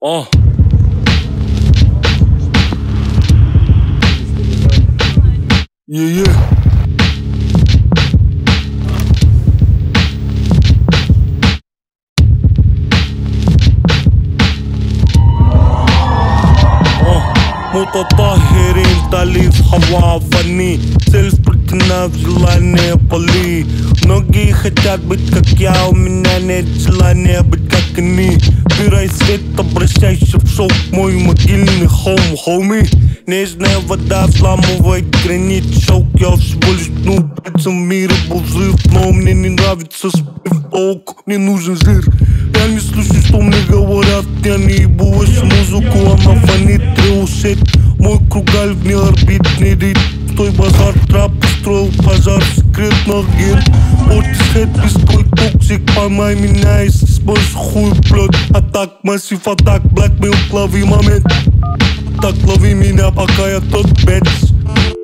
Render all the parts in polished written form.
Yeah. متطهرين تأليف هوا فني سيلف против желания поли. Многие хотят быть как я, у меня нет желания быть как они. Убирай свет, обращайся в шоу, мой могильный холм, хоми. Нежная вода взламывает гранит, шелк. Я всего лишь пальцем в мире был взрыв, но мне не нравится спив толку, мне нужен жир. Я не слышу, что мне говорят, я не ебу вашу музыку, она фонит, треушет. Мой кругаль вне орбитный ритм. Стой, базар, трап, устроил пожар, секретный агент. Портишет, бестой, токсик, поймай меня, если сбрось хуй, блядь. Атак, массив, атак, блэкмейл, лови момент. Так лови меня, пока я тот бэтс.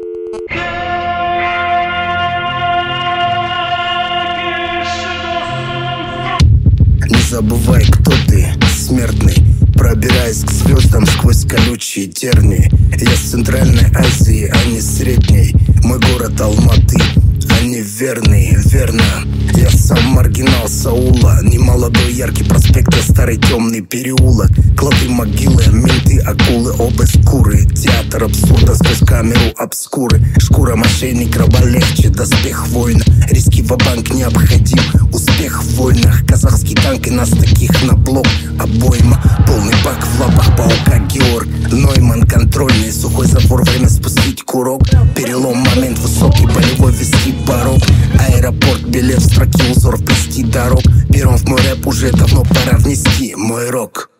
Не забывай, кто ты, смертный, пробираясь к звездам сквозь колючие тернии. Я с Центральной Азии, а не Средней. Мой город Алматы, они верный, верно. Я сам маргинал Саула, не молодой яркий проспект, а старый темный переулок. Клады, могилы, менты, акулы, оба скуры. Театр абсурда сквозь камеру обскуры. Шкура мошенник, раба легче, доспех воина. Риски ва-банк необходим, успех в войнах. Казахский танк и нас таких на блок. Обойма, полный бак в лапах паука Георг Нойман, контрольный, сухой забор, время спустить курок. Перелом, момент, высокий болевой виски порог. Аэропорт, билет, строки, узор, плести дорог. Первым в мой рэп уже давно пора внести мой рок.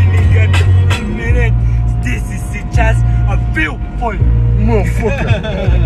I feel for you, motherfucker.